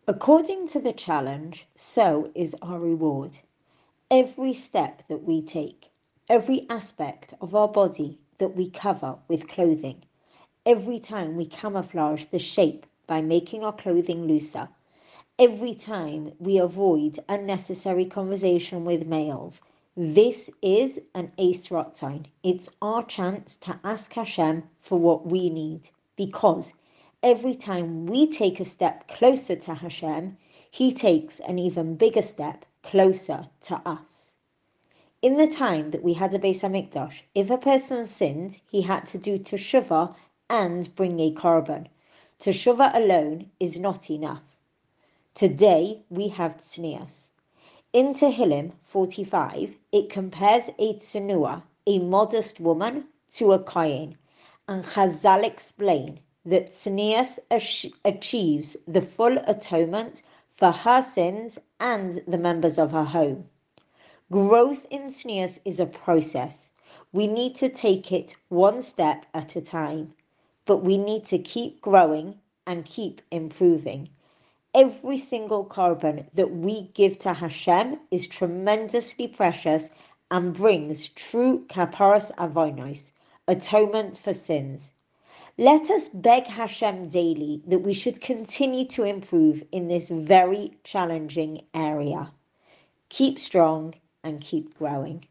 According to the challenge, so is our reward. Every step that we take, every aspect of our body that we cover with clothing, every time we camouflage the shape by making our clothing looser, every time we avoid unnecessary conversation with males, this is an Eis Ratzon. It's our chance to ask Hashem for what we need, because every time we take a step closer to Hashem, He takes an even bigger step closer to us. In the time that we had a Beis HaMikdash, if a person sinned, he had to do teshuvah and bring a korban. Teshuvah alone is not enough. Today we have tznius. In Tehillim 45, it compares a tsunua, a modest woman, to a kohen, and Chazal explain that tznius achieves the full atonement for her sins and the members of her home. Growth in tznius is a process. We need to take it one step at a time, but we need to keep growing and keep improving. Every single korban that we give to Hashem is tremendously precious and brings true kaparas avonos, atonement for sins. Let us beg Hashem daily that we should continue to improve in this very challenging area. Keep strong and keep growing.